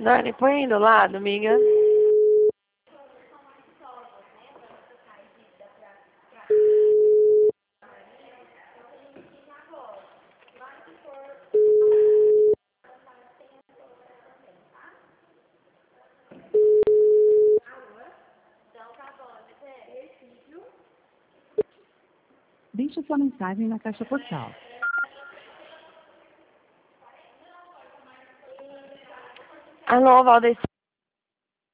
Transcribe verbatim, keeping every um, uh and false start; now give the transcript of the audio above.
Dani, põe aí do lado, amiga. Deixe sua mensagem na caixa postal. Alô, Valdeci.